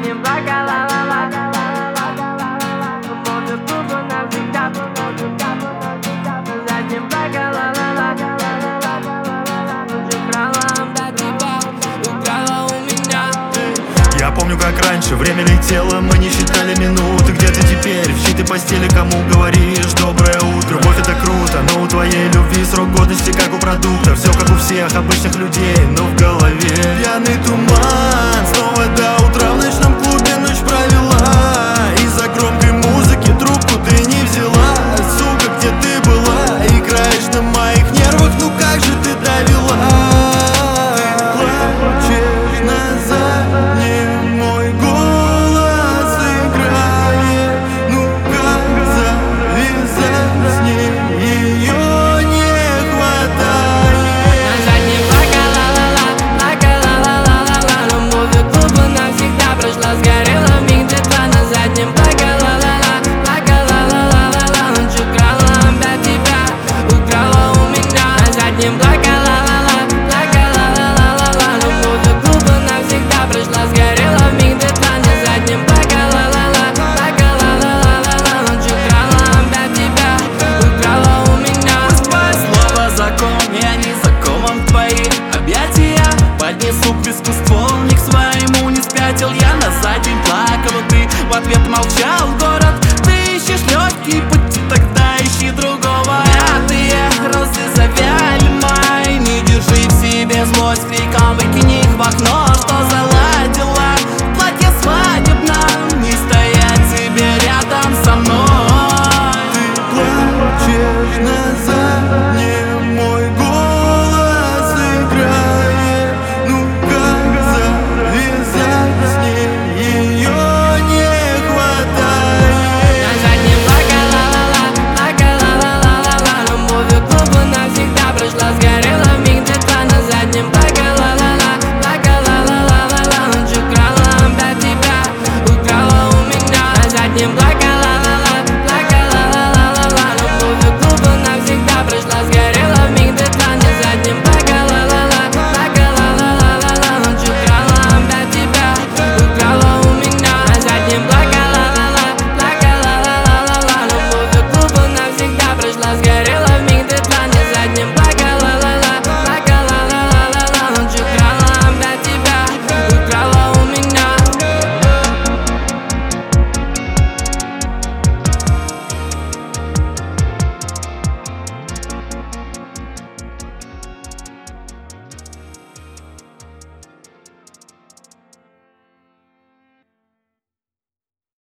задним плакала. Может, буду навсегда. Задним плакала. Украла у меня. Я помню, как раньше время летело, мы не считали минуты. Где ты теперь? В чьей ты постели, кому говоришь доброе утро? Любовь это круто, но у твоей любви срок годности как у продукта. Все как у всех обычных людей, но в голове пьяный туман.